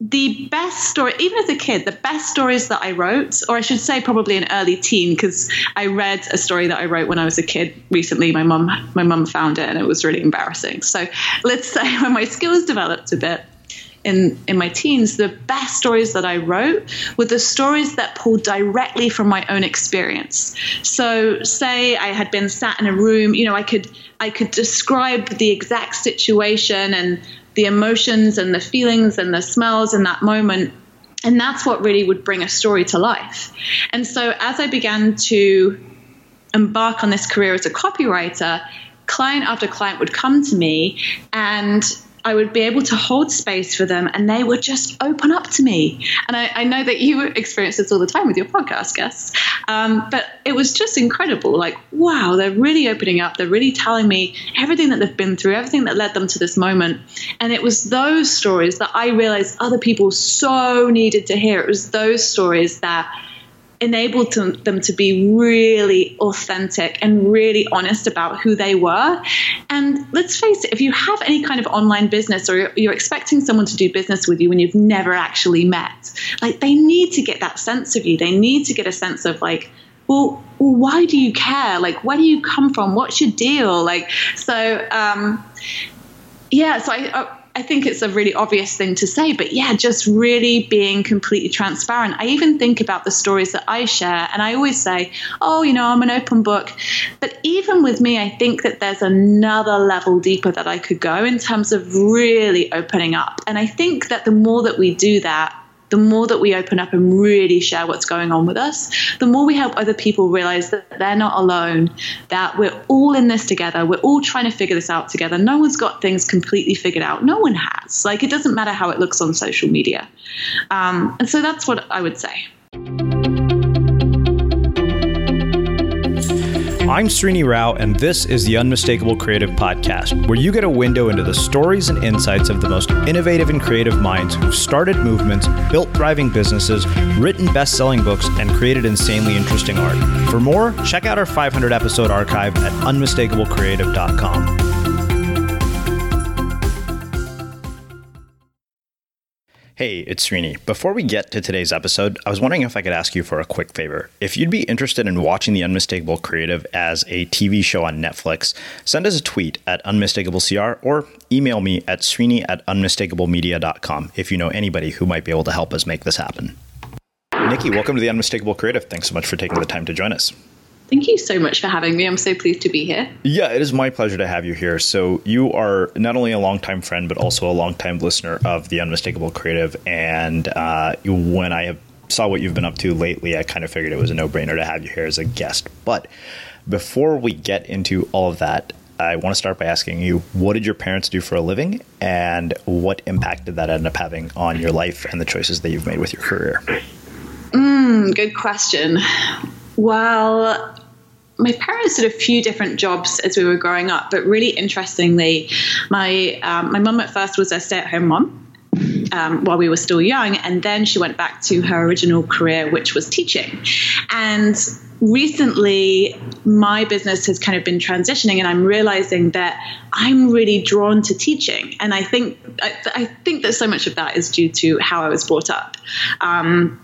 the best story, even as a kid, the best stories that I wrote, or I should say probably an early teen, because I read a story that I wrote when I was a kid recently. My mum found it and it was really embarrassing. So let's say when my skills developed a bit in my teens, the best stories that I wrote were the stories that pulled directly from my own experience. So say I had been sat in a room, I could describe the exact situation and the emotions and the feelings and the smells in that moment. And that's what really would bring a story to life. And so as I began to embark on this career as a copywriter, client after client would come to me and I would be able to hold space for them and they would just open up to me. And I know that you experience this all the time with your podcast guests. But it was just incredible. Like, wow, they're really opening up. They're really telling me everything that they've been through, everything that led them to this moment. And it was those stories that I realized other people so needed to hear. It was those stories that enabled them to be really authentic and really honest about who they were. And let's face it, if you have any kind of online business or you're expecting someone to do business with you when you've never actually met, like they need to get that sense of you. They need to get a sense of like, well, why do you care? Like, where do you come from? What's your deal? Like, so, I think it's a really obvious thing to say, but yeah, just really being completely transparent. I even think about the stories that I share and I always say, I'm an open book. But even with me, I think that there's another level deeper that I could go in terms of really opening up. And I think that the more that we do that, the more that we open up and really share what's going on with us, the more we help other people realize that they're not alone, that we're all in this together. We're all trying to figure this out together. No one's got things completely figured out. No one has. Like, it doesn't matter how it looks on social media. And so that's what I would say. I'm Srini Rao, and this is the Unmistakable Creative Podcast, where you get a window into the stories and insights of the most innovative and creative minds who've started movements, built thriving businesses, written best-selling books, and created insanely interesting art. For more, check out our 500-episode archive at unmistakablecreative.com. Hey, it's Srini. Before we get to today's episode, I was wondering if I could ask you for a quick favor. If you'd be interested in watching The Unmistakable Creative as a TV show on Netflix, send us a tweet at unmistakablecr or email me at srini@unmistakablemedia.com if you know anybody who might be able to help us make this happen. Nikki, welcome to The Unmistakable Creative. Thanks so much for taking the time to join us. Thank you so much for having me. I'm so pleased to be here. Yeah, it is my pleasure to have you here. So you are not only a longtime friend, but also a longtime listener of The Unmistakable Creative. And when I saw what you've been up to lately, I kind of figured it was a no-brainer to have you here as a guest. But before we get into all of that, I want to start by asking you, what did your parents do for a living? And what impact did that end up having on your life and the choices that you've made with your career? Good question. Well, my parents did a few different jobs as we were growing up, but really interestingly, my mum at first was a stay-at-home mom while we were still young, and then she went back to her original career, which was teaching. And recently, my business has kind of been transitioning, and I'm realizing that I'm really drawn to teaching. And I think that so much of that is due to how I was brought up. I'm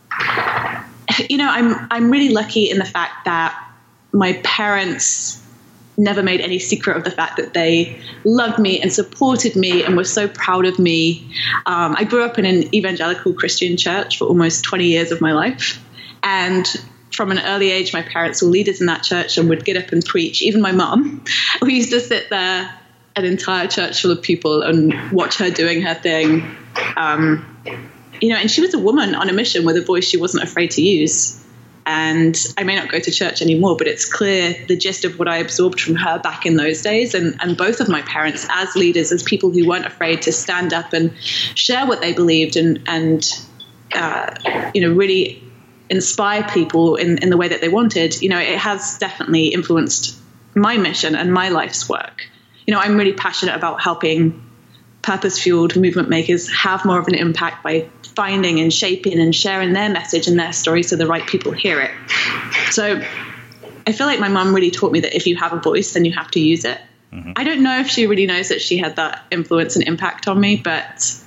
really lucky in the fact that my parents never made any secret of the fact that they loved me and supported me and were so proud of me. I grew up in an evangelical Christian church for almost 20 years of my life. And from an early age, my parents were leaders in that church and would get up and preach. Even my mom, we used to sit there, an entire church full of people, and watch her doing her thing. And she was a woman on a mission with a voice she wasn't afraid to use. And I may not go to church anymore, but it's clear the gist of what I absorbed from her back in those days. And both of my parents as leaders, as people who weren't afraid to stand up and share what they believed and really inspire people in the way that they wanted, it has definitely influenced my mission and my life's work. I'm really passionate about helping purpose-fueled movement makers have more of an impact by finding and shaping and sharing their message and their story so the right people hear it. So I feel like my mom really taught me that if you have a voice, then you have to use it. Mm-hmm. I don't know if she really knows that she had that influence and impact on me, but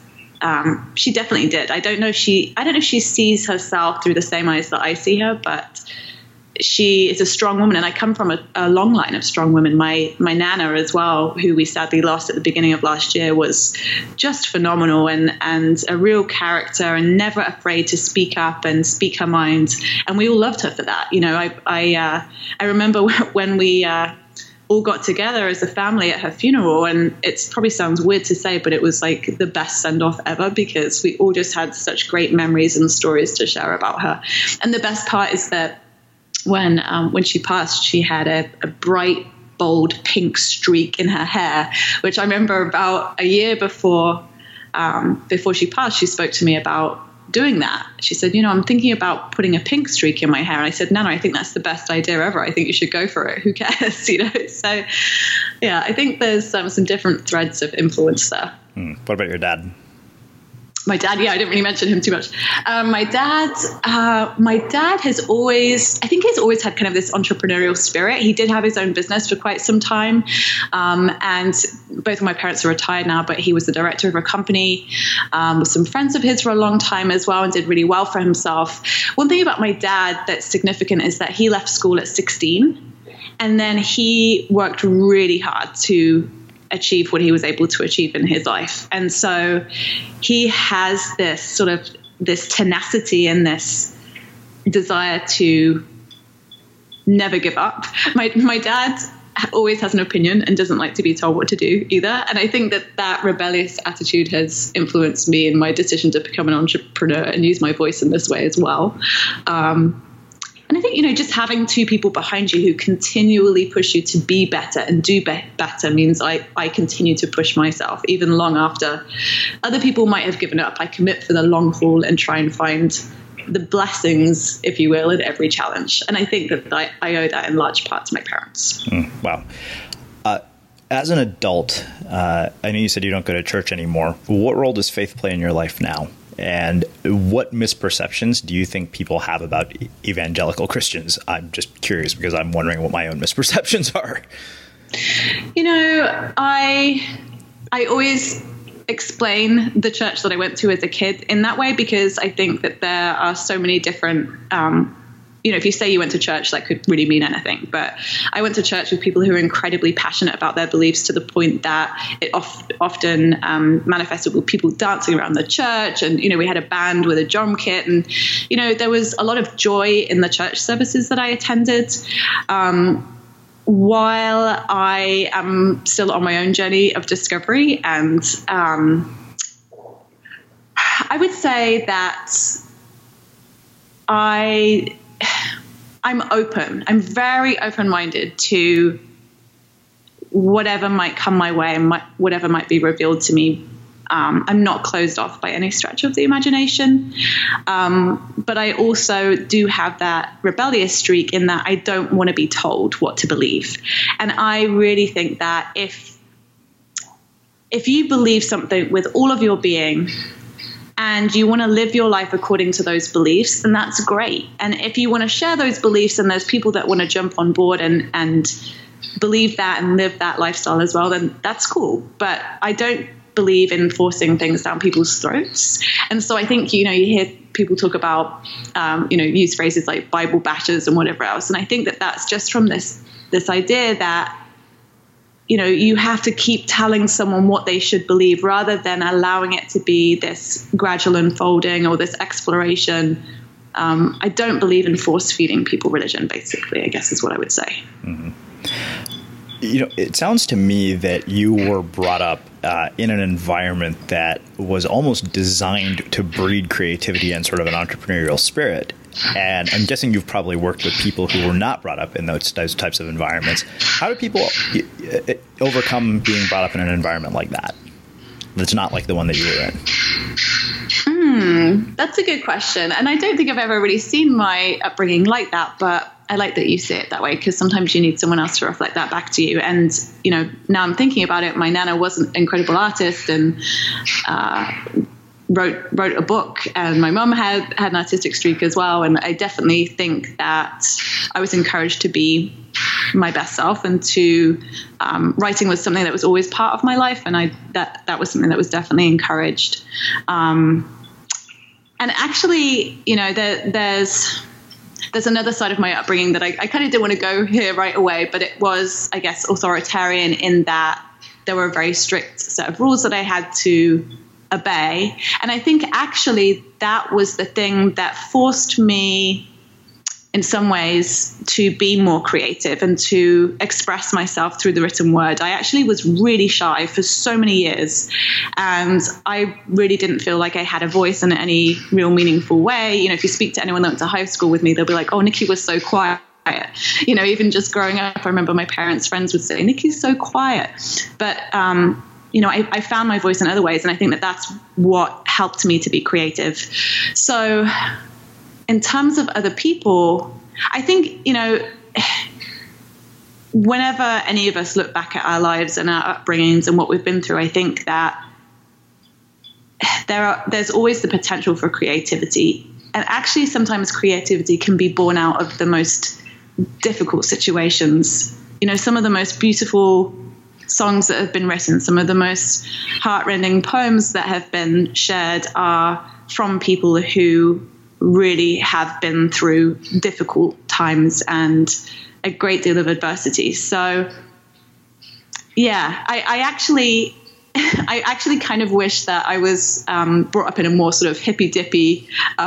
she definitely did. I don't know if she sees herself through the same eyes that I see her, but she is a strong woman, and I come from a long line of strong women. My nana as well, who we sadly lost at the beginning of last year, was just phenomenal and a real character, and never afraid to speak up and speak her mind. And we all loved her for that. You know, I remember when we all got together as a family at her funeral, and it probably sounds weird to say, but it was like the best send-off ever, because we all just had such great memories and stories to share about her. And the best part is that when she passed, she had a bright, bold pink streak in her hair, which I remember about a year before she passed, she spoke to me about doing that. She said, I'm thinking about putting a pink streak in my hair. And I said, Nana, I think that's the best idea ever. I think you should go for it. Who cares? So yeah, I think there's some different threads of influence there. What about your dad? My dad, I didn't really mention him too much. My dad has always had kind of this entrepreneurial spirit. He did have his own business for quite some time. And both of my parents are retired now, but he was the director of a company with some friends of his for a long time as well, and did really well for himself. One thing about my dad that's significant is that he left school at 16, and then he worked really hard to achieve what he was able to achieve in his life. And so he has this tenacity and this desire to never give up. My dad always has an opinion and doesn't like to be told what to do either. And I think that rebellious attitude has influenced me in my decision to become an entrepreneur and use my voice in this way as well. And I think, just having two people behind you who continually push you to be better and do better means I continue to push myself even long after other people might have given up. I commit for the long haul and try and find the blessings, if you will, in every challenge. And I think that I owe that in large part to my parents. Wow. As an adult, I know you said you don't go to church anymore. What role does faith play in your life now? And what misperceptions do you think people have about evangelical Christians? I'm just curious because I'm wondering what my own misperceptions are. I always explain the church that I went to as a kid in that way, because I think that there are so many different if you say you went to church, that could really mean anything. But I went to church with people who are incredibly passionate about their beliefs, to the point that it often manifested with people dancing around the church. And, we had a band with a drum kit. And, there was a lot of joy in the church services that I attended. While I am still on my own journey of discovery, and I would say that I'm open. I'm very open-minded to whatever might come my way and whatever might be revealed to me. I'm not closed off by any stretch of the imagination. But I also do have that rebellious streak in that I don't want to be told what to believe. And I really think that if you believe something with all of your being, and you want to live your life according to those beliefs, then that's great. And if you want to share those beliefs and there's people that want to jump on board and believe that and live that lifestyle as well, then that's cool. But I don't believe in forcing things down people's throats. And so I think, you hear people talk about, use phrases like Bible bashers and whatever else. And I think that that's just from this idea that, you have to keep telling someone what they should believe rather than allowing it to be this gradual unfolding or this exploration. I don't believe in force feeding people religion, basically, I guess is what I would say. Mm-hmm. It sounds to me that you were brought up in an environment that was almost designed to breed creativity and sort of an entrepreneurial spirit. And I'm guessing you've probably worked with people who were not brought up in those types of environments. How do people overcome being brought up in an environment like that, that's not like the one that you were in? That's a good question. And I don't think I've ever really seen my upbringing like that, but I like that you see it that way, because sometimes you need someone else to reflect that back to you. And, now I'm thinking about it. My nana was an incredible artist and wrote a book, and my mum had an artistic streak as well. And I definitely think that I was encouraged to be my best self, and to writing was something that was always part of my life, and that was something that was definitely encouraged. And actually, there's another side of my upbringing that I kind of didn't want to go here right away, but it was, I guess, authoritarian in that there were a very strict set of rules that I had to obey. And I think actually that was the thing that forced me in some ways to be more creative and to express myself through the written word. I actually was really shy for so many years, and I really didn't feel like I had a voice in any real meaningful way. If you speak to anyone that went to high school with me, they'll be like, oh, Nikki was so quiet. Even just growing up, I remember my parents' friends would say, Nikki's so quiet. But I found my voice in other ways, and I think that that's what helped me to be creative. So in terms of other people, I think, whenever any of us look back at our lives and our upbringings and what we've been through, I think that there's always the potential for creativity. And actually, sometimes creativity can be born out of the most difficult situations. Some of the most beautiful songs that have been written, some of the most heartrending poems that have been shared are from people who really have been through difficult times and a great deal of adversity. So, yeah, I actually kind of wish that I was brought up in a more sort of hippy-dippy,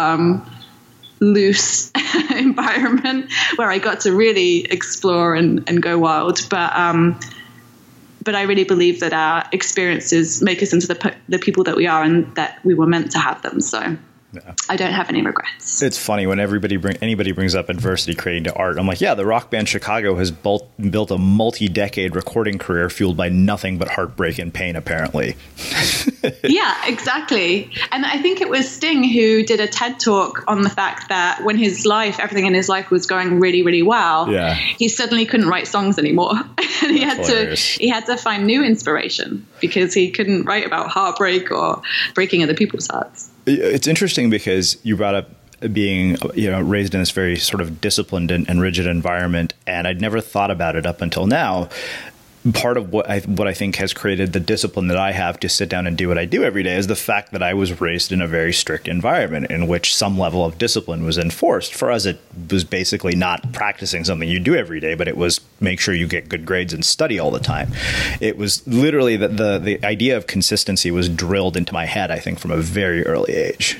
loose environment where I got to really explore and go wild. But I really believe that our experiences make us into the people that we are, and that we were meant to have them. So yeah. I don't have any regrets. It's funny when anybody brings up adversity creating to art. I'm like, yeah, the rock band Chicago has built a multi-decade recording career fueled by nothing but heartbreak and pain, apparently. Yeah, exactly. And I think it was Sting who did a TED talk on the fact that when everything in his life was going really, really well, yeah, he suddenly couldn't write songs anymore. And he had to find new inspiration because he couldn't write about heartbreak or breaking other people's hearts. It's interesting because you brought up being, raised in this very sort of disciplined and rigid environment, and I'd never thought about it up until now. Part of what I think has created the discipline that I have to sit down and do what I do every day is the fact that I was raised in a very strict environment in which some level of discipline was enforced. For us, it was basically not practicing something you do every day, but it was make sure you get good grades and study all the time. It was literally the idea of consistency was drilled into my head, I think, from a very early age.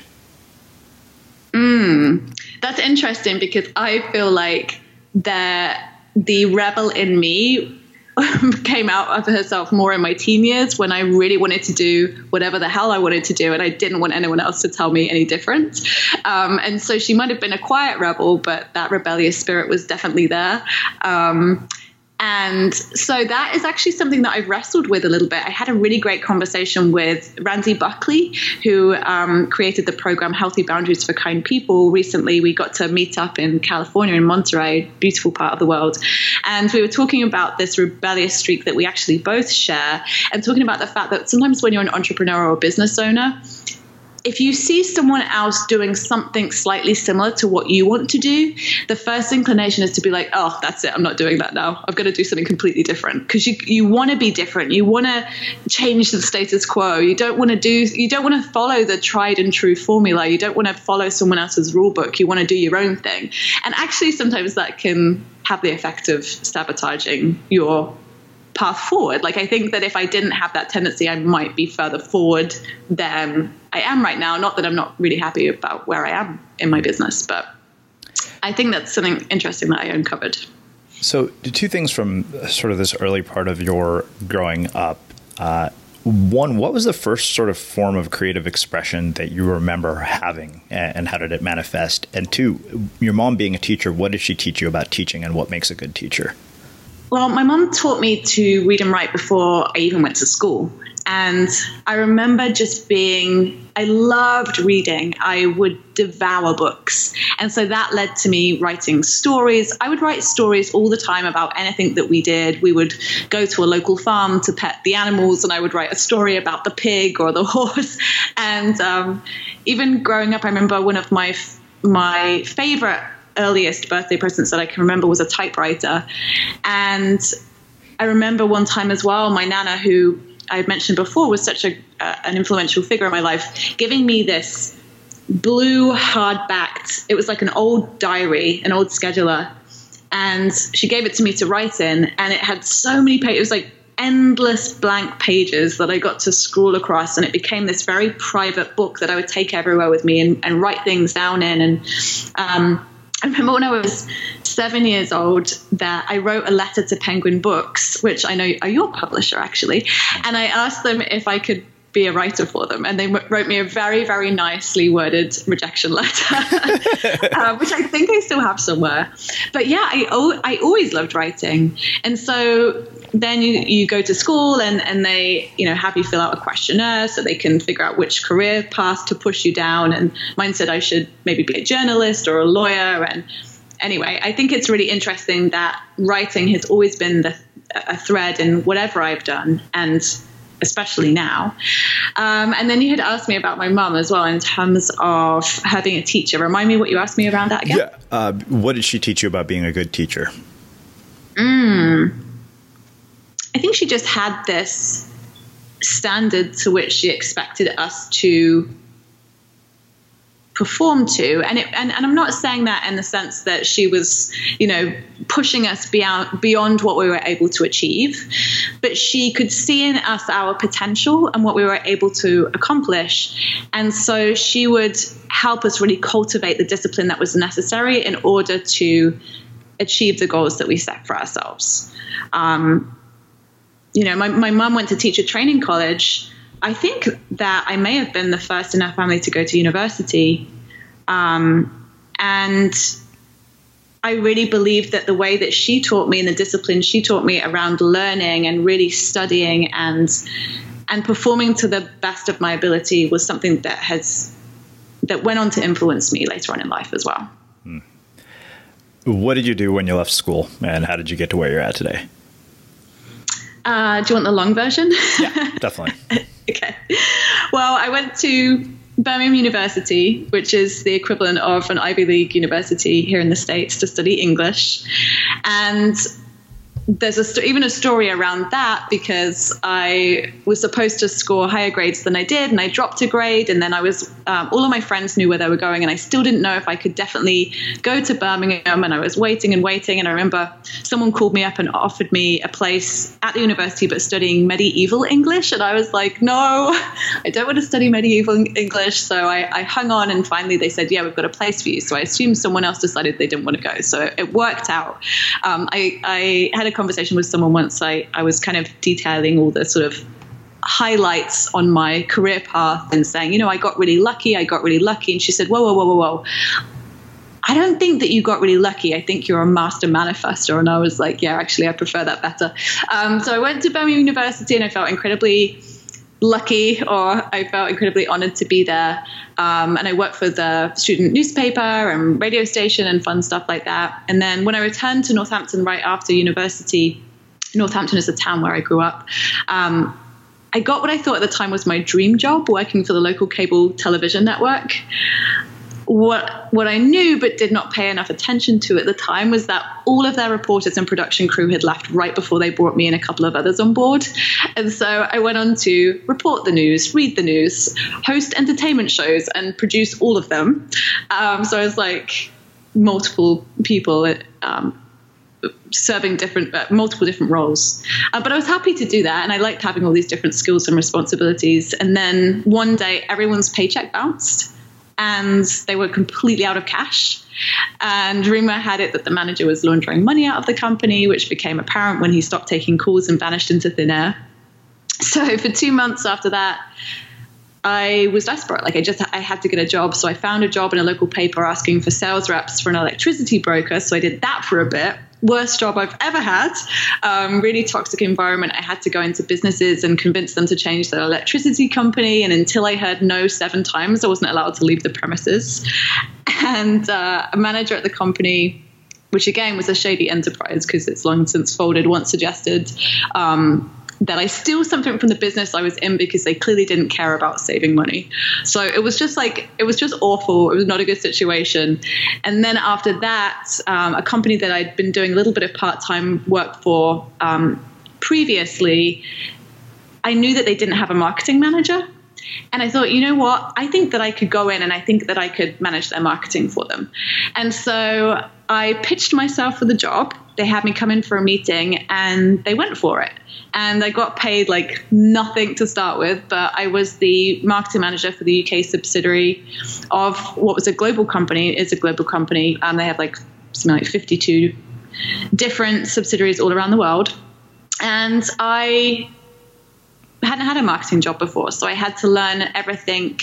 That's interesting because I feel like the rebel in me came out of herself more in my teen years when I really wanted to do whatever the hell I wanted to do, and I didn't want anyone else to tell me any different. And so she might have been a quiet rebel, but that rebellious spirit was definitely there. And so that is actually something that I've wrestled with a little bit. I had a really great conversation with Randy Buckley, who created the program Healthy Boundaries for Kind People. Recently, we got to meet up in California, in Monterey, beautiful part of the world. And we were talking about this rebellious streak that we actually both share, and talking about the fact that sometimes when you're an entrepreneur or a business owner, if you see someone else doing something slightly similar to what you want to do, the first inclination is to be like, oh, that's it. I'm not doing that now. I've got to do something completely different, because you want to be different. You want to change the status quo. You don't want to follow the tried and true formula. You don't want to follow someone else's rule book. You want to do your own thing. And actually, sometimes that can have the effect of sabotaging your path forward. Like, I think that if I didn't have that tendency, I might be further forward than I am right now. Not that I'm not really happy about where I am in my business, but I think that's something interesting that I uncovered. So two things from sort of this early part of your growing up. One, what was the first sort of form of creative expression that you remember having, and how did it manifest? And two, your mom being a teacher, what did she teach you about teaching, and what makes a good teacher? Well, my mom taught me to read and write before I even went to school. And I remember I loved reading. I would devour books. And so that led to me writing stories. I would write stories all the time about anything that we did. We would go to a local farm to pet the animals, and I would write a story about the pig or the horse. And even growing up, I remember one of my favorite earliest birthday presents that I can remember was a typewriter. And I remember one time as well, my Nana, who I had mentioned before, was such an influential figure in my life, giving me this blue hardbacked, it was like an old diary, an old scheduler. And she gave it to me to write in, and it had so many pages. It was like endless blank pages that I got to scroll across, and it became this very private book that I would take everywhere with me and write things down in. And I remember when I was 7 years old that I wrote a letter to Penguin Books, which I know are your publisher, actually. And I asked them if I could be a writer for them. And they wrote me a very, very nicely worded rejection letter, which I think I still have somewhere. But yeah, I always loved writing. And so then you go to school and they, have you fill out a questionnaire so they can figure out which career path to push you down. And mine said I should maybe be a journalist or a lawyer. And anyway, I think it's really interesting that writing has always been a thread in whatever I've done, and especially now. And then you had asked me about my mum as well in terms of her being a teacher. Remind me what you asked me around that again. Yeah. What did she teach you about being a good teacher? I think she just had this standard to which she expected us to perform to. And I'm not saying that in the sense that she was, pushing us beyond what we were able to achieve, but she could see in us our potential and what we were able to accomplish. And so she would help us really cultivate the discipline that was necessary in order to achieve the goals that we set for ourselves. My mum went to teacher training college. I think that I may have been the first in our family to go to university. And I really believe that the way that she taught me and the discipline she taught me around learning and really studying and performing to the best of my ability was something that went on to influence me later on in life as well. What did you do when you left school, and how did you get to where you're at today? Do you want the long version? Yeah, definitely. Okay. Well, I went to Birmingham University, which is the equivalent of an Ivy League university here in the States, to study English. And there's even a story around that, because I was supposed to score higher grades than I did, and I dropped a grade, and then I was all of my friends knew where they were going, and I still didn't know if I could definitely go to Birmingham, and I was waiting, and I remember someone called me up and offered me a place at the university but studying medieval English, and I was like, no, I don't want to study medieval English. So I hung on, and finally they said, yeah, we've got a place for you. So I assumed someone else decided they didn't want to go, so it worked out. I had a conversation with someone once. I was kind of detailing all the sort of highlights on my career path and saying, I got really lucky. And she said, whoa. I don't think that you got really lucky. I think you're a master manifester. And I was like, yeah, actually, I prefer that better. So I went to Birmingham University, and I felt incredibly lucky, or I felt incredibly honored to be there. And I worked for the student newspaper and radio station and fun stuff like that. And then when I returned to Northampton right after university, Northampton is a town where I grew up, I got what I thought at the time was my dream job, working for the local cable television network. What I knew but did not pay enough attention to at the time was that all of their reporters and production crew had left right before they brought me and a couple of others on board. And so I went on to report the news, read the news, host entertainment shows, and produce all of them. So I was like multiple people serving multiple different roles. But I was happy to do that, and I liked having all these different skills and responsibilities. And then one day everyone's paycheck bounced, and they were completely out of cash. And rumor had it that the manager was laundering money out of the company, which became apparent when he stopped taking calls and vanished into thin air. So for 2 months after that, I was desperate. I had to get a job. So I found a job in a local paper asking for sales reps for an electricity broker. So I did that for a bit. worst job I've ever had. Really toxic environment. I had to go into businesses and convince them to change their electricity company. And until I heard no 7 times, I wasn't allowed to leave the premises. And a manager at the company, which again was a shady enterprise because it's long since folded, once suggested that I steal something from the business I was in because they clearly didn't care about saving money. So it was just awful. It was not a good situation. And then after that, a company that I'd been doing a little bit of part-time work for previously, I knew that they didn't have a marketing manager. And I thought, you know what? I think that I could go in and I think that I could manage their marketing for them. And so I pitched myself for the job. They had me come in for a meeting and they went for it. And I got paid like nothing to start with, but I was the marketing manager for the UK subsidiary of what was a global company. It's a global company. They have like something like 52 different subsidiaries all around the world. And I hadn't had a marketing job before, so I had to learn everything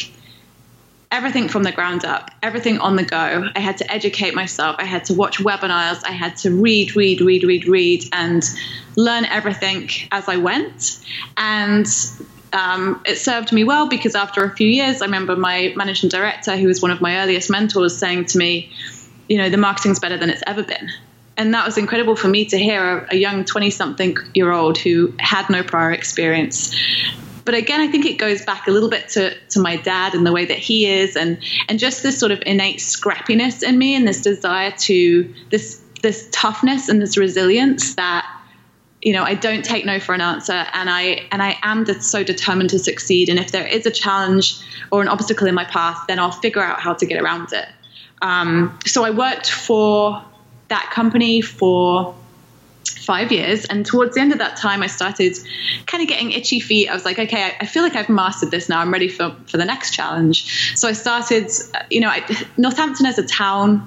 from the ground up, everything on the go. I had to educate myself. I had to watch webinars. I had to read, and learn everything as I went. And it served me well because after a few years, I remember my managing director, who was one of my earliest mentors, saying to me, you know, the marketing's better than it's ever been. And that was incredible for me to hear, a young 20-something-year-old who had no prior experience. But again, I think it goes back a little bit to my dad and the way that he is, and just this sort of innate scrappiness in me and this desire to this toughness and this resilience that, you know, I don't take no for an answer, and I am so determined to succeed. And if there is a challenge or an obstacle in my path, then I'll figure out how to get around it. So I worked for that company for 5 years. And towards the end of that time, I started kind of getting itchy feet. I was like, okay, I feel like I've mastered this now. I'm ready for the next challenge. So I started, Northampton as a town,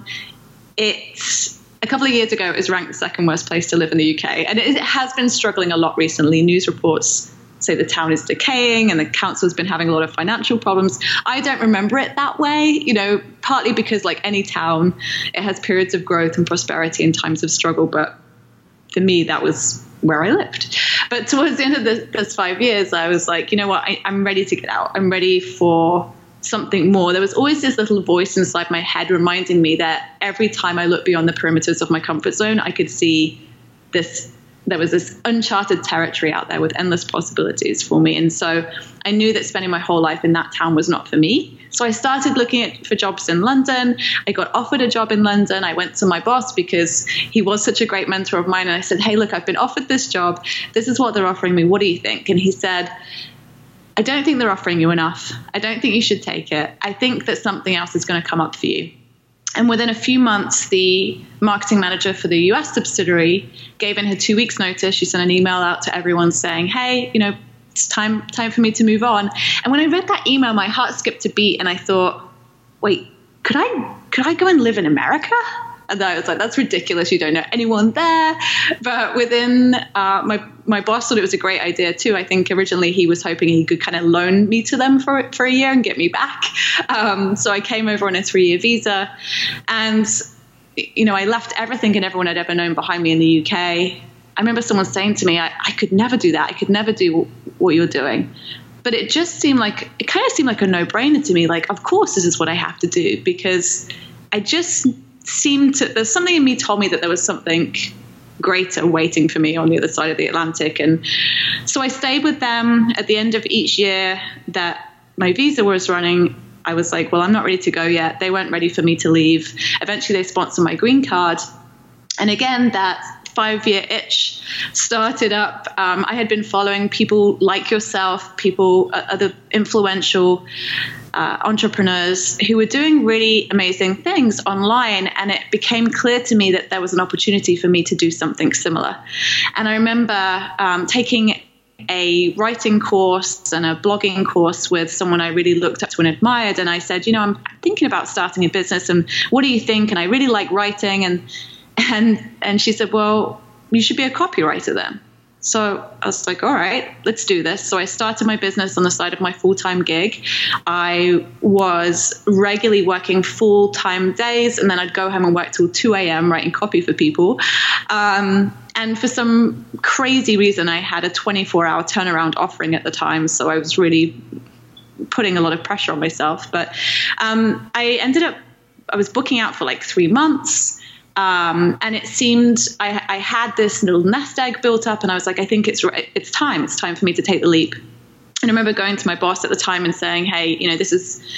it's a couple of years ago, it was ranked the second worst place to live in the UK. And it has been struggling a lot recently. News reports say the town is decaying and the council's been having a lot of financial problems. I don't remember it that way, partly because like any town, it has periods of growth and prosperity and times of struggle. But for me, that was where I lived. But towards the end of those 5 years, I was like, you know what, I'm ready to get out. I'm ready for something more. There was always this little voice inside my head reminding me that every time I looked beyond the perimeters of my comfort zone, I could see there was this uncharted territory out there with endless possibilities for me. And so I knew that spending my whole life in that town was not for me. So I started looking for jobs in London. I got offered a job in London. I went to my boss because he was such a great mentor of mine. And I said, hey, look, I've been offered this job. This is what they're offering me. What do you think? And he said, I don't think they're offering you enough. I don't think you should take it. I think that something else is going to come up for you. And within a few months, the marketing manager for the US subsidiary gave in her 2 weeks notice. She sent an email out to everyone saying, hey, it's time for me to move on. And when I read that email, my heart skipped a beat and I thought, wait, could I go and live in America? And I was like, that's ridiculous. You don't know anyone there. But within my boss thought it was a great idea too. I think originally he was hoping he could kind of loan me to them for a year and get me back. So I came over on a 3-year visa, and I left everything and everyone I'd ever known behind me in the UK. I remember someone saying to me, I could never do that. I could never do what you're doing. But it kind of seemed like a no-brainer to me. Like, of course, this is what I have to do, because I just there's something in me told me that there was something greater waiting for me on the other side of the Atlantic. And so I stayed with them. At the end of each year that my visa was running, I was like, well, I'm not ready to go yet. They weren't ready for me to leave. Eventually they sponsored my green card. And again, that 5-year itch started up. I had been following people like yourself, other influential entrepreneurs who were doing really amazing things online. And it became clear to me that there was an opportunity for me to do something similar. And I remember taking a writing course and a blogging course with someone I really looked up to and admired. And I said, I'm thinking about starting a business, and what do you think? And I really like writing. And she said, well, you should be a copywriter then. So I was like, all right, let's do this. So I started my business on the side of my full-time gig. I was regularly working full-time days, and then I'd go home and work till 2 a.m. writing copy for people. And for some crazy reason, I had a 24-hour turnaround offering at the time. So I was really putting a lot of pressure on myself. But I was booking out for like 3 months. And it seemed I had this little nest egg built up, and I was like, I think it's time. It's time for me to take the leap. And I remember going to my boss at the time and saying, hey, this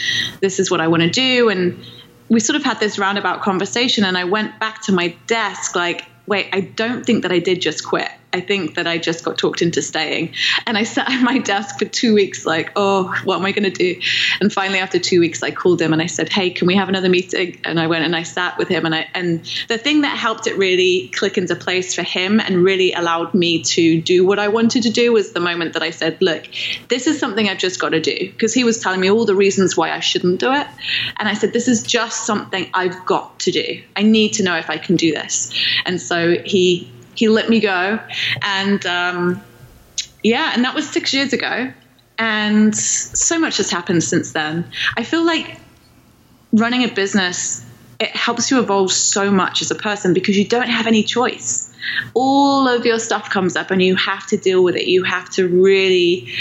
is what I want to do. And we sort of had this roundabout conversation, and I went back to my desk like, wait, I don't think that I did just quit. I think that I just got talked into staying. And I sat at my desk for 2 weeks like, oh, what am I going to do? And finally, after 2 weeks, I called him and I said, hey, can we have another meeting? And I went and I sat with him. And the thing that helped it really click into place for him and really allowed me to do what I wanted to do was the moment that I said, look, this is something I've just got to do. Because he was telling me all the reasons why I shouldn't do it. And I said, this is just something I've got to do. I need to know if I can do this. And so he let me go. And and that was 6 years ago. And so much has happened since then. I feel like running a business, it helps you evolve so much as a person because you don't have any choice. All of your stuff comes up and you have to deal with it. You have to really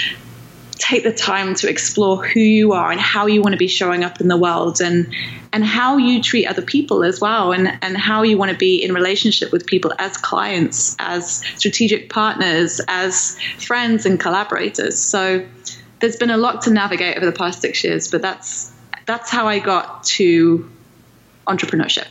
take the time to explore who you are and how you want to be showing up in the world and how you treat other people as well and how you want to be in relationship with people as clients, as strategic partners, as friends and collaborators. So there's been a lot to navigate over the past 6 years, but that's how I got to entrepreneurship.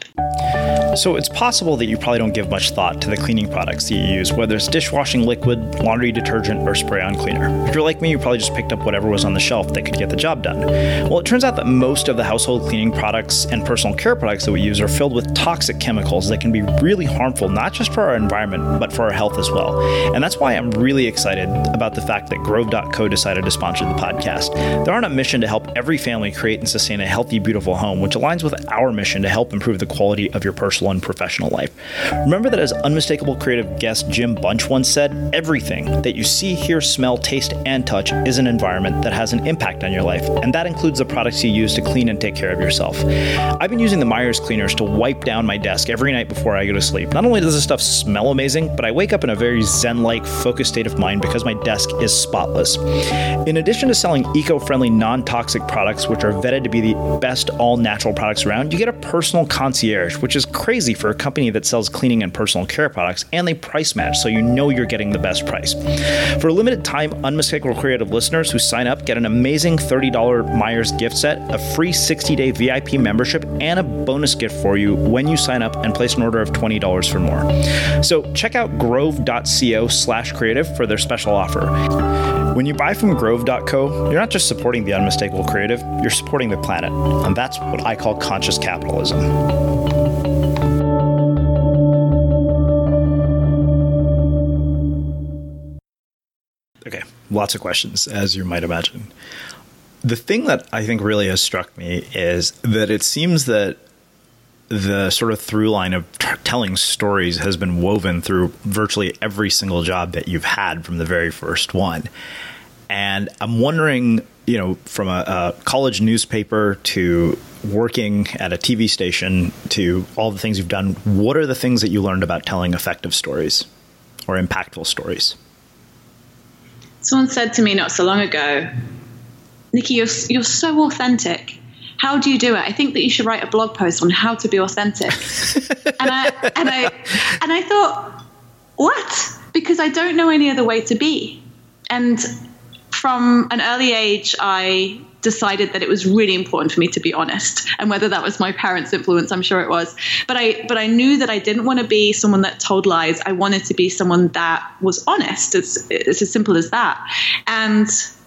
So it's possible that you probably don't give much thought to the cleaning products that you use, whether it's dishwashing liquid, laundry detergent, or spray-on cleaner. If you're like me, you probably just picked up whatever was on the shelf that could get the job done. Well, it turns out that most of the household cleaning products and personal care products that we use are filled with toxic chemicals that can be really harmful, not just for our environment, but for our health as well. And that's why I'm really excited about the fact that Grove.co decided to sponsor the podcast. They're on a mission to help every family create and sustain a healthy, beautiful home, which aligns with our mission to help improve the quality of your personal and professional life. Remember that as Unmistakable Creative guest Jim Bunch once said, everything that you see, hear, smell, taste, and touch is an environment that has an impact on your life, and that includes the products you use to clean and take care of yourself. I've been using the Myers cleaners to wipe down my desk every night before I go to sleep. Not only does this stuff smell amazing, but I wake up in a very zen-like, focused state of mind because my desk is spotless. In addition to selling eco-friendly, non-toxic products, which are vetted to be the best all-natural products around, you get a personal concierge, which is crazy for a company that sells cleaning and personal care products, and they price match, so you know you're getting the best price. For a limited time, Unmistakable Creative listeners who sign up get an amazing $30 Myers gift set, a free 60-day VIP membership, and a bonus gift for you when you sign up and place an order of $20 for more. So check out grove.co/creative for their special offer. When you buy from Grove.co, you're not just supporting the Unmistakable Creative, you're supporting the planet. And that's what I call conscious capitalism. Okay, lots of questions, as you might imagine. The thing that I think really has struck me is that it seems that the sort of through line of telling stories has been woven through virtually every single job that you've had from the very first one. And I'm wondering, from a college newspaper to working at a TV station to all the things you've done, what are the things that you learned about telling effective stories or impactful stories? Someone said to me not so long ago, Nikki, you're so authentic. How do you do it? I think that you should write a blog post on how to be authentic. and I thought, what? Because I don't know any other way to be. And from an early age, I decided that it was really important for me to be honest. And whether that was my parents' influence, I'm sure it was. But I knew that I didn't want to be someone that told lies. I wanted to be someone that was honest. It's as simple as that. And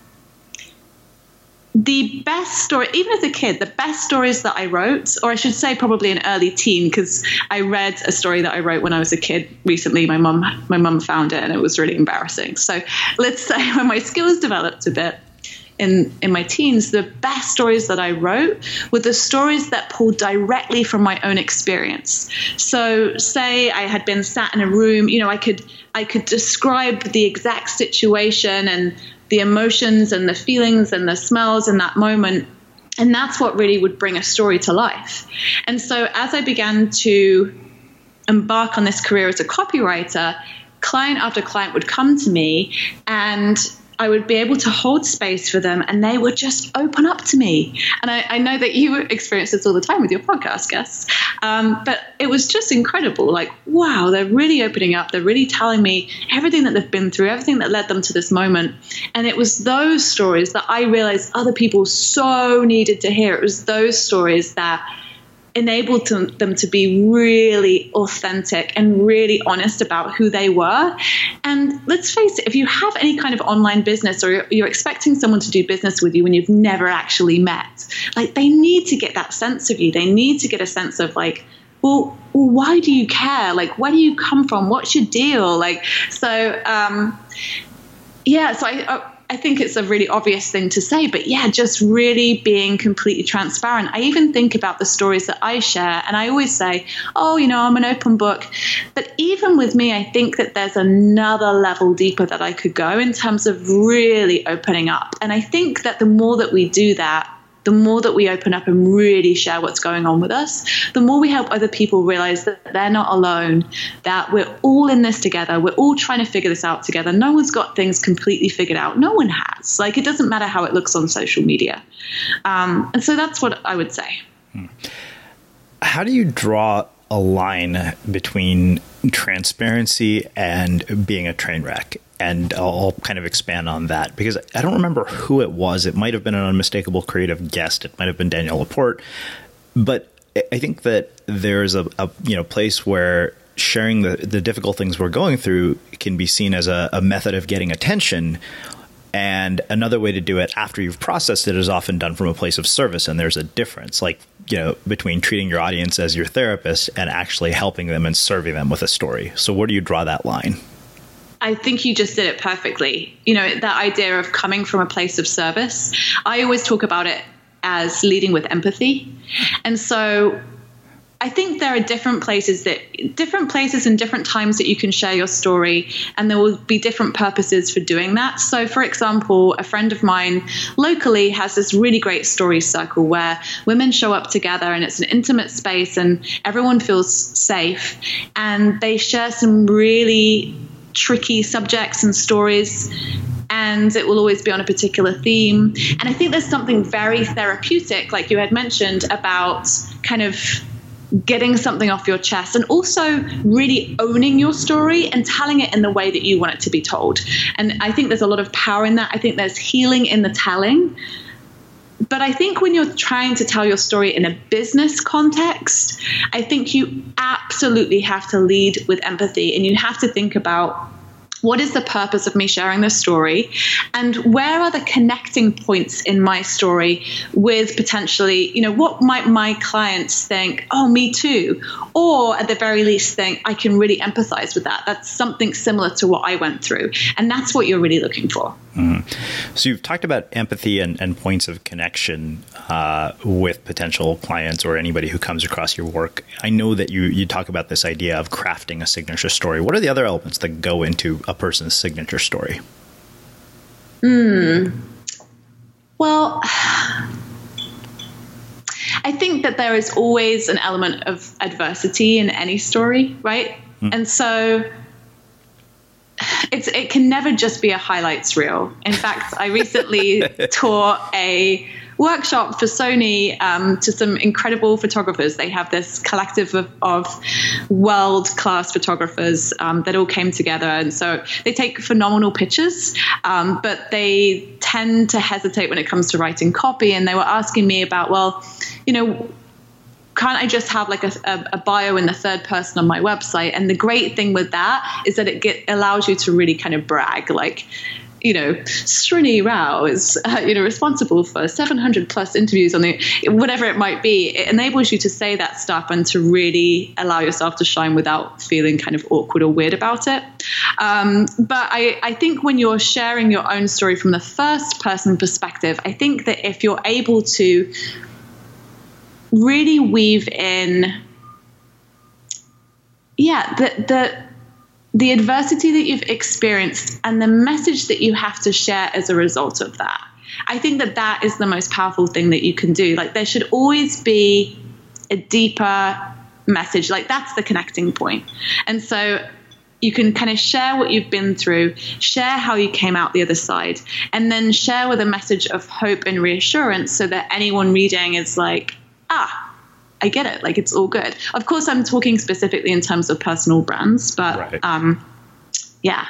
the best story, even as a kid, the best stories that I wrote, or I should say probably an early teen, because I read a story that I wrote when I was a kid recently. My mum found it and it was really embarrassing. So let's say when my skills developed a bit, in my teens, the best stories that I wrote were the stories that pulled directly from my own experience. So say I had been sat in a room, I could describe the exact situation and the emotions and the feelings and the smells in that moment. And that's what really would bring a story to life. And so as I began to embark on this career as a copywriter, client after client would come to me and I would be able to hold space for them and they would just open up to me. And I know that you experience this all the time with your podcast guests. But it was just incredible. Like, wow, they're really opening up. They're really telling me everything that they've been through, everything that led them to this moment. And it was those stories that I realized other people so needed to hear. It was those stories that enabled them to be really authentic and really honest about who they were. And let's face it, if you have any kind of online business or you're expecting someone to do business with you when you've never actually met, like, they need to get that sense of you. They need to get a sense of like, well, why do you care? Like, where do you come from? What's your deal? Like, so, I think it's a really obvious thing to say, but yeah, just really being completely transparent. I even think about the stories that I share, and I always say, I'm an open book. But even with me, I think that there's another level deeper that I could go in terms of really opening up. And I think that the more that we do that, the more that we open up and really share what's going on with us, the more we help other people realize that they're not alone, that we're all in this together. We're all trying to figure this out together. No one's got things completely figured out. No one has. Like, it doesn't matter how it looks on social media. And so that's what I would say. How do you draw a line between transparency and being a train wreck? And I'll kind of expand on that because I don't remember who it was. It might have been an Unmistakable Creative guest. It might have been Daniel Laporte. But I think that there's a place where sharing the difficult things we're going through can be seen as a method of getting attention. And another way to do it after you've processed it is often done from a place of service. And there's a difference, between treating your audience as your therapist and actually helping them and serving them with a story. So where do you draw that line? I think you just did it perfectly. That idea of coming from a place of service. I always talk about it as leading with empathy. And so I think there are different places and different times that you can share your story, and there will be different purposes for doing that. So, for example, a friend of mine locally has this really great story circle where women show up together and it's an intimate space and everyone feels safe, and they share some really tricky subjects and stories, and it will always be on a particular theme. And I think there's something very therapeutic, like you had mentioned, about kind of getting something off your chest and also really owning your story and telling it in the way that you want it to be told. And I think there's a lot of power in that. I think there's healing in the telling. But I think when you're trying to tell your story in a business context, I think you absolutely have to lead with empathy, and you have to think about, what is the purpose of me sharing this story? And where are the connecting points in my story with potentially, what might my clients think, oh, me too? Or at the very least think, I can really empathize with that. That's something similar to what I went through. And that's what you're really looking for. Mm-hmm. So you've talked about empathy and points of connection with potential clients or anybody who comes across your work. I know that you talk about this idea of crafting a signature story. What are the other elements that go into a person's signature story? Well, I think that there is always an element of adversity in any story, right? And so it can never just be a highlights reel. In fact, I recently taught a workshop for Sony to some incredible photographers. They have this collective of world-class photographers that all came together. And so they take phenomenal pictures, but they tend to hesitate when it comes to writing copy. And they were asking me about, can't I just have like a bio in the third person on my website? And the great thing with that is that it allows you to really kind of brag, like, Srini Rao is, responsible for 700 plus interviews on whatever it might be. It enables you to say that stuff and to really allow yourself to shine without feeling kind of awkward or weird about it. But I think when you're sharing your own story from the first person perspective, I think that if you're able to really weave in, the adversity that you've experienced and the message that you have to share as a result of that. I think that is the most powerful thing that you can do. Like, there should always be a deeper message. Like, that's the connecting point. And so you can kind of share what you've been through, share how you came out the other side, and then share with a message of hope and reassurance so that anyone reading is like, I get it. Like, it's all good. Of course, I'm talking specifically in terms of personal brands, but right. Yeah.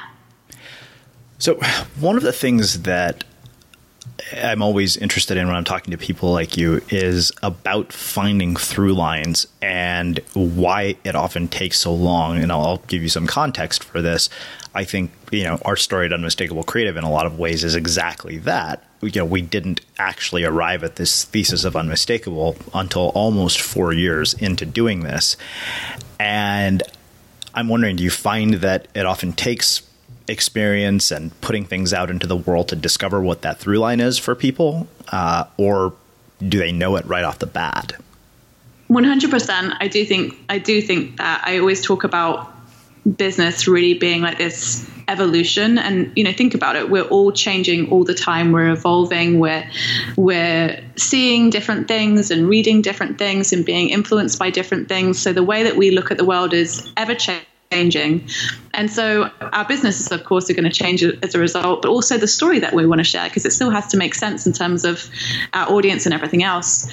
So one of the things that I'm always interested in when I'm talking to people like you is about finding through lines and why it often takes so long. And I'll give you some context for this. I think, our story at Unmistakable Creative in a lot of ways is exactly that. We didn't actually arrive at this thesis of Unmistakable until almost 4 years into doing this. And I'm wondering, do you find that it often takes experience and putting things out into the world to discover what that through line is for people? Or do they know it right off the bat? 100%. I do think that I always talk about business really being like this evolution, and think about it, we're all changing all the time, we're evolving, we're seeing different things and reading different things and being influenced by different things. So the way that we look at the world is ever changing, and so our businesses of course are going to change as a result, but also the story that we want to share, because it still has to make sense in terms of our audience and everything else.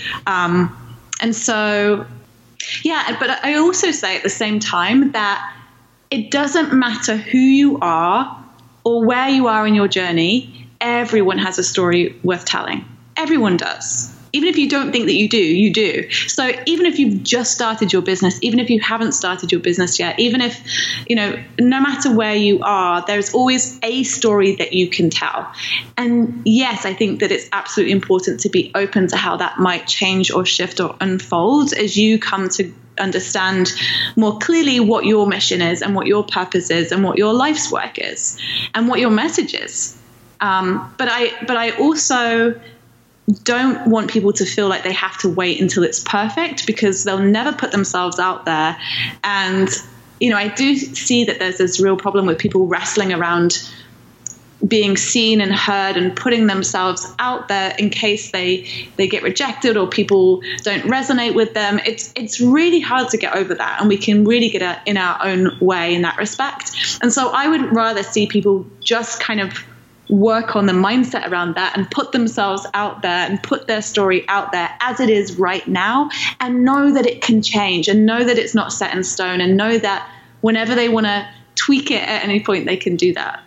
And so but I also say at the same time that it doesn't matter who you are or where you are in your journey. Everyone has a story worth telling. Everyone does. Even if you don't think that you do, you do. So even if you've just started your business, even if you haven't started your business yet, even if, no matter where you are, there's always a story that you can tell. And yes, I think that it's absolutely important to be open to how that might change or shift or unfold as you come to understand more clearly what your mission is and what your purpose is and what your life's work is and what your message is. But I also don't want people to feel like they have to wait until it's perfect, because they'll never put themselves out there. And, I do see that there's this real problem with people wrestling around being seen and heard and putting themselves out there in case they get rejected or people don't resonate with them. It's really hard to get over that, and we can really get in our own way in that respect. And so I would rather see people just kind of work on the mindset around that and put themselves out there and put their story out there as it is right now, and know that it can change, and know that it's not set in stone, and know that whenever they want to tweak it at any point, they can do that.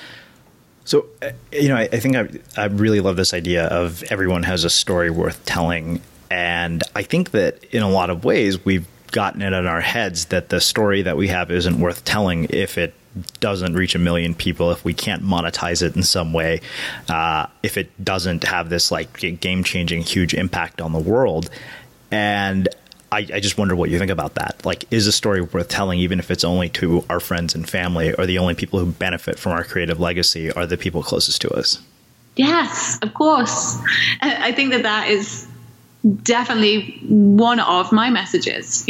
So, I think I really love this idea of everyone has a story worth telling. And I think that in a lot of ways, we've gotten it in our heads that the story that we have isn't worth telling if it doesn't reach 1 million people, if we can't monetize it in some way, if it doesn't have this like game-changing, huge impact on the world. And I just wonder what you think about that. Like, is a story worth telling, even if it's only to our friends and family, or the only people who benefit from our creative legacy are the people closest to us? Yes, of course. I think that is definitely one of my messages.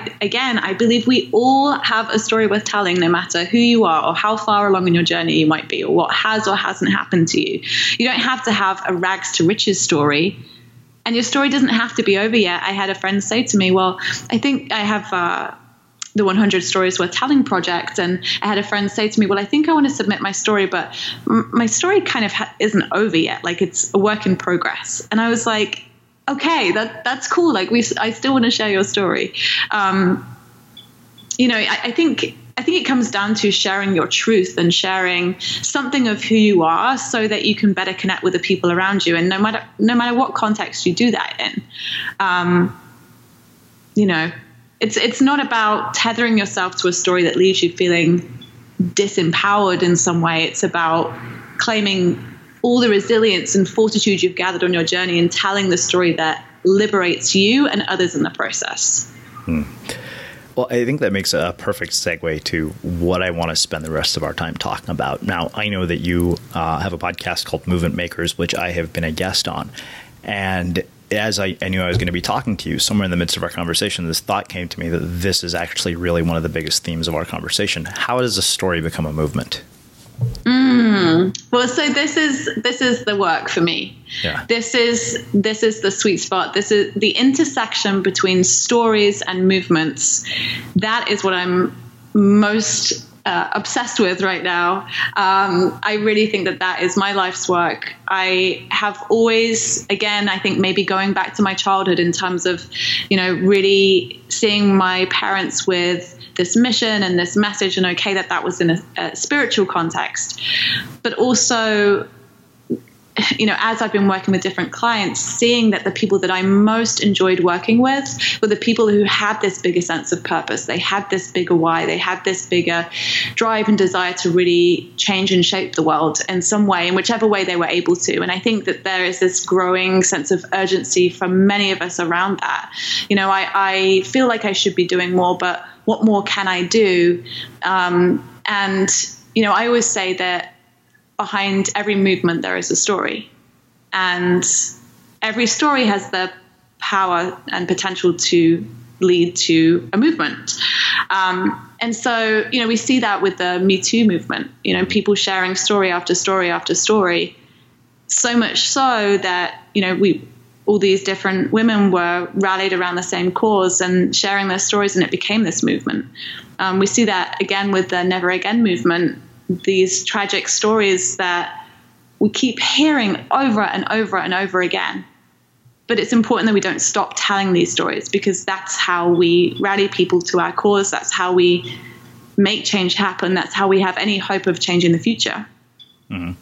I believe we all have a story worth telling, no matter who you are or how far along in your journey you might be, or what has or hasn't happened to you. You don't have to have a rags to riches story. And your story doesn't have to be over yet. I had a friend say to me, well, I think I have the 100 Stories Worth Telling project. And I had a friend say to me, well, I think I want to submit my story, but my story kind of isn't over yet. Like, it's a work in progress. And I was like, okay, that's cool. Like, I still want to share your story. I think it comes down to sharing your truth and sharing something of who you are, so that you can better connect with the people around you. And no matter what context you do that in, it's not about tethering yourself to a story that leaves you feeling disempowered in some way. It's about claiming all the resilience and fortitude you've gathered on your journey and telling the story that liberates you and others in the process. Well, I think that makes a perfect segue to what I want to spend the rest of our time talking about. Now, I know that you have a podcast called Movement Makers, which I have been a guest on. And as I knew I was going to be talking to you, somewhere in the midst of our conversation, this thought came to me that this is actually really one of the biggest themes of our conversation. How does a story become a movement? Well, so this is the work for me. Yeah. This is the sweet spot. This is the intersection between stories and movements. That is what I'm most obsessed with right now. I really think that is my life's work. I have always, again, I think maybe going back to my childhood in terms of, really seeing my parents with this mission and this message, and okay, that was in a spiritual context, but also, as I've been working with different clients, seeing that the people that I most enjoyed working with were the people who had this bigger sense of purpose. They had this bigger why. They had this bigger drive and desire to really change and shape the world in some way, in whichever way they were able to. And I think that there is this growing sense of urgency from many of us around that. I feel like I should be doing more, but what more can I do? I always say that behind every movement, there is a story, and every story has the power and potential to lead to a movement. And so, we see that with the Me Too movement, people sharing story after story after story, so much so that, all these different women were rallied around the same cause and sharing their stories, and it became this movement. We see that again with the Never Again movement, these tragic stories that we keep hearing over and over and over again. But it's important that we don't stop telling these stories, because that's how we rally people to our cause. That's how we make change happen. That's how we have any hope of changing the future. Mm-hmm.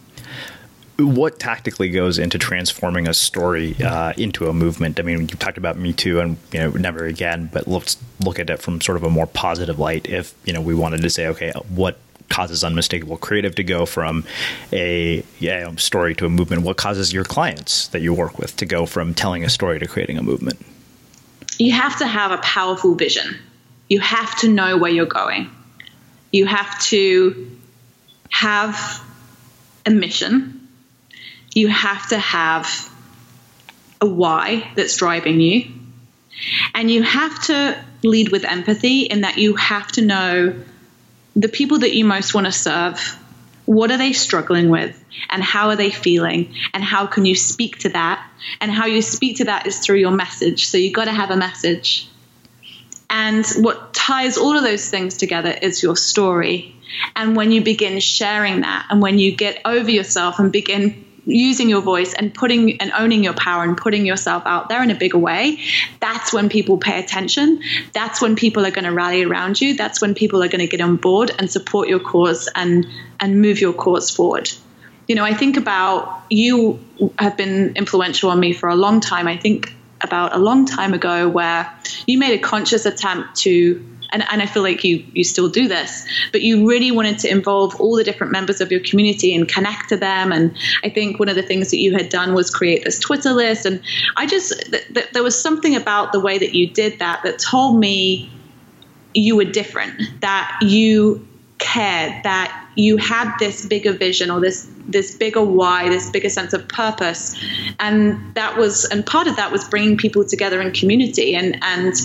What tactically goes into transforming a story into a movement? I mean, you talked about Me Too and Never Again, but let's look at it from sort of a more positive light. If we wanted to say, okay, what causes Unmistakable Creative to go from a story to a movement? What causes your clients that you work with to go from telling a story to creating a movement? You have to have a powerful vision. You have to know where you're going. You have to have a mission. You have to have a why that's driving you. And you have to lead with empathy, in that you have to know the people that you most want to serve. What are they struggling with, and how are they feeling, and how can you speak to that? And how you speak to that is through your message. So you've got to have a message. And what ties all of those things together is your story. And when you begin sharing that, and when you get over yourself and begin using your voice and putting and owning your power and putting yourself out there in a bigger way, that's when people pay attention. That's when people are going to rally around you. That's when people are going to get on board and support your cause and move your cause forward. I think about, you have been influential on me for a long time. I think about a long time ago where you made a conscious attempt to, and I feel like you still do this, but you really wanted to involve all the different members of your community and connect to them. And I think one of the things that you had done was create this Twitter list. And there was something about the way that you did that told me you were different, that you cared, that you had this bigger vision, or this bigger why, this bigger sense of purpose. And part of that was bringing people together in community. And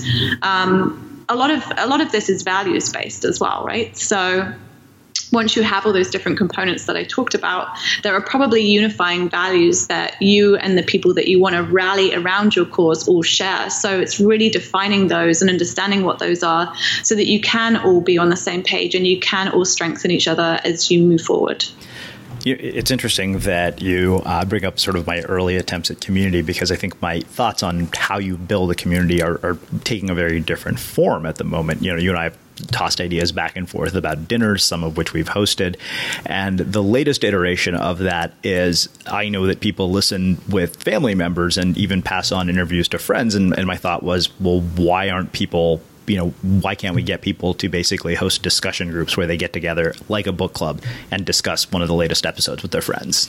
a lot of this is values based as well, right? So once you have all those different components that I talked about, there are probably unifying values that you and the people that you want to rally around your cause all share. So it's really defining those and understanding what those are, so that you can all be on the same page and you can all strengthen each other as you move forward. It's interesting that you bring up sort of my early attempts at community, because I think my thoughts on how you build a community are taking a very different form at the moment. You and I have tossed ideas back and forth about dinners, some of which we've hosted. And the latest iteration of that is, I know that people listen with family members and even pass on interviews to friends. And my thought was, well, why aren't people why can't we get people to basically host discussion groups where they get together like a book club and discuss one of the latest episodes with their friends?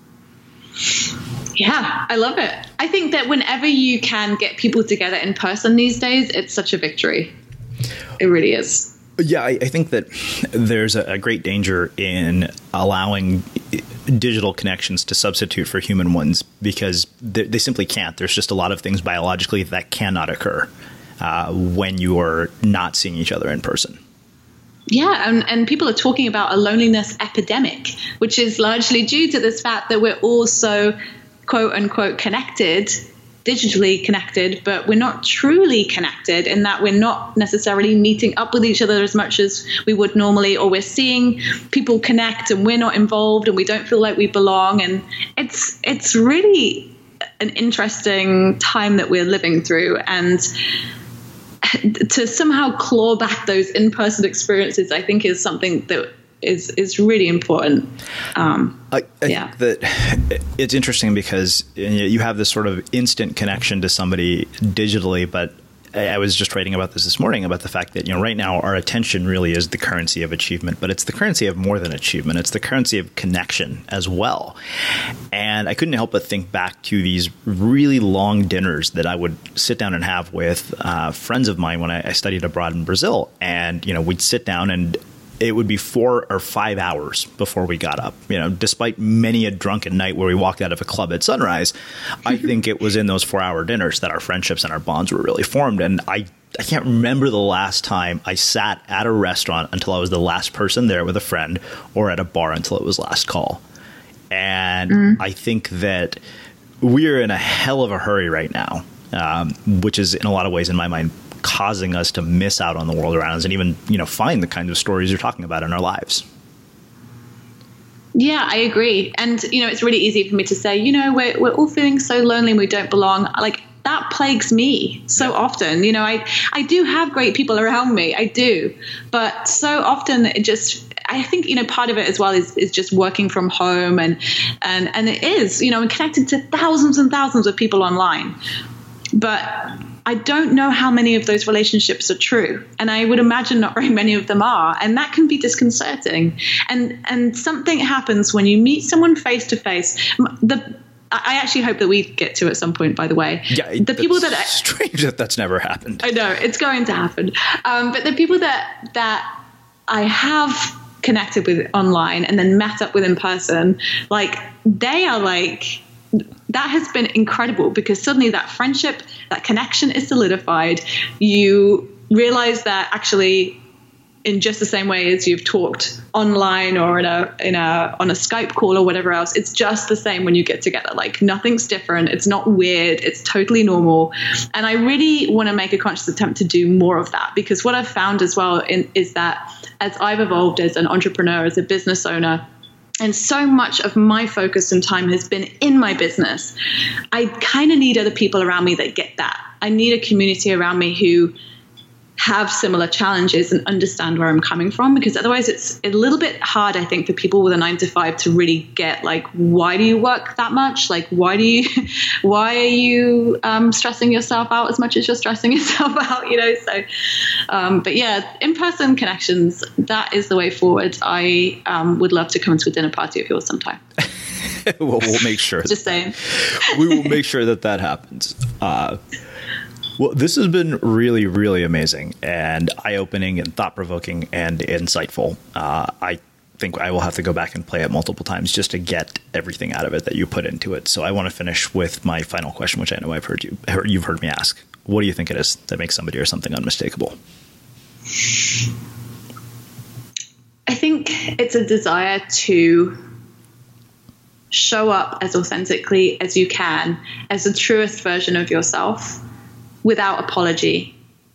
Yeah, I love it. I think that whenever you can get people together in person these days, it's such a victory. It really is. Yeah, I think that there's a great danger in allowing digital connections to substitute for human ones, because they simply can't. There's just a lot of things biologically that cannot occur when you are not seeing each other in person. Yeah, and people are talking about a loneliness epidemic, which is largely due to this fact that we're all so quote unquote connected, digitally connected, but we're not truly connected in that we're not necessarily meeting up with each other as much as we would normally, or we're seeing people connect and we're not involved and we don't feel like we belong. And it's really an interesting time that we're living through. And to somehow claw back those in-person experiences, I think, is something that is really important. I think that it's interesting because you have this sort of instant connection to somebody digitally, but I was just writing about this morning, about the fact that, right now our attention really is the currency of achievement, but it's the currency of more than achievement. It's the currency of connection as well. And I couldn't help but think back to these really long dinners that I would sit down and have with friends of mine when I studied abroad in Brazil. And, we'd sit down and it would be 4 or 5 hours before we got up. Despite many a drunken night where we walked out of a club at sunrise, I think it was in those 4-hour dinners that our friendships and our bonds were really formed. And I can't remember the last time I sat at a restaurant until I was the last person there with a friend, or at a bar until it was last call. And I think that we're in a hell of a hurry right now, which is in a lot of ways, in my mind, causing us to miss out on the world around us and even, find the kinds of stories you're talking about in our lives. Yeah, I agree. And, it's really easy for me to say, we're all feeling so lonely and we don't belong. Like, that plagues me so often. I do have great people around me. I do. But so often I think, part of it as well is just working from home and it is, and connected to thousands and thousands of people online. But I don't know how many of those relationships are true. And I would imagine not very many of them are. And that can be disconcerting. And something happens when you meet someone face to face. I actually hope that we get to at some point, by the way. Yeah, the people that strange that that's never happened. I know, it's going to happen. But the people that I have connected with online and then met up with in person, they are that has been incredible, because suddenly that friendship, that connection is solidified. You realize that actually, in just the same way as you've talked online or on a Skype call or whatever else, it's just the same when you get together. Nothing's different. It's not weird. It's totally normal. And I really want to make a conscious attempt to do more of that, because what I've found as well is that as I've evolved as an entrepreneur, as a business owner, and so much of my focus and time has been in my business, I kind of need other people around me that get that. I need a community around me who have similar challenges and understand where I'm coming from, because otherwise it's a little bit hard, I think, for people with a 9-to-5 to really get why do you work that much? Why are you stressing yourself out as much as you're stressing yourself out? But yeah, in-person connections, that is the way forward. I would love to come to a dinner party of yours sometime. Well, we'll make sure. Just saying. We will make sure that happens. Well, this has been really, really amazing and eye-opening and thought-provoking and insightful. I think I will have to go back and play it multiple times just to get everything out of it that you put into it. So I want to finish with my final question, which I know you've heard me ask. What do you think it is that makes somebody or something unmistakable? I think it's a desire to show up as authentically as you can, as the truest version of yourself, without apology,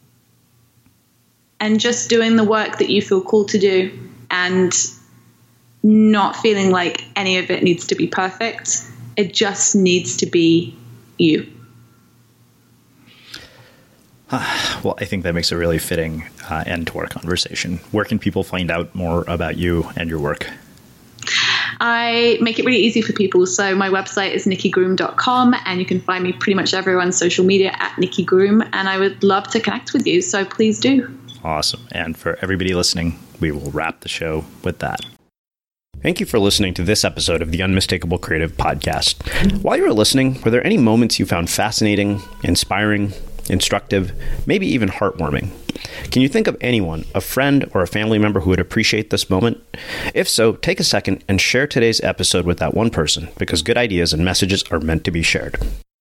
and just doing the work that you feel called to do and not feeling like any of it needs to be perfect. It just needs to be you. Well, I think that makes a really fitting end to our conversation. Where can people find out more about you and your work? I make it really easy for people. So my website is nikkigroom.com, and you can find me pretty much everywhere on social media at Nikki Groom, and I would love to connect with you. So please do. Awesome. And for everybody listening, we will wrap the show with that. Thank you for listening to this episode of the Unmistakable Creative Podcast. While you were listening, were there any moments you found fascinating, inspiring, instructive, maybe even heartwarming? Can you think of anyone, a friend or a family member who would appreciate this moment? If so, take a second and share today's episode with that one person, because good ideas and messages are meant to be shared.